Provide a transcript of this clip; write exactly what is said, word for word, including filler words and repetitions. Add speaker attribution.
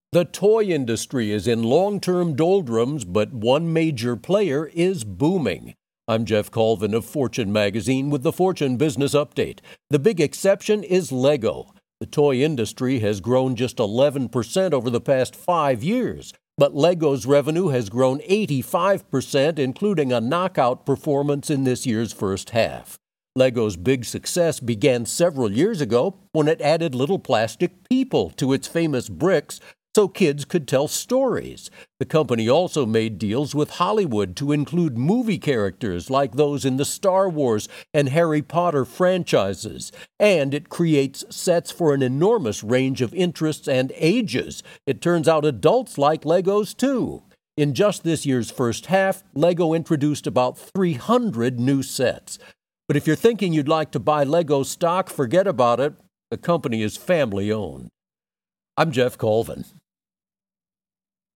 Speaker 1: The toy industry is in long-term doldrums, but one major player is booming. I'm Jeff Colvin of Fortune Magazine with the Fortune Business Update. The big exception is Lego. The toy industry has grown just eleven percent over the past five years, but Lego's revenue has grown eighty-five percent, including a knockout performance in this year's first half. Lego's big success began several years ago when it added little plastic people to its famous bricks so kids could tell stories. The company also made deals with Hollywood to include movie characters like those in the Star Wars and Harry Potter franchises. And it creates sets for an enormous range of interests and ages. It turns out adults like Legos too. In just this year's first half, Lego introduced about three hundred new sets. But if you're thinking you'd like to buy Lego stock, forget about it. The company is family-owned. I'm Jeff Colvin.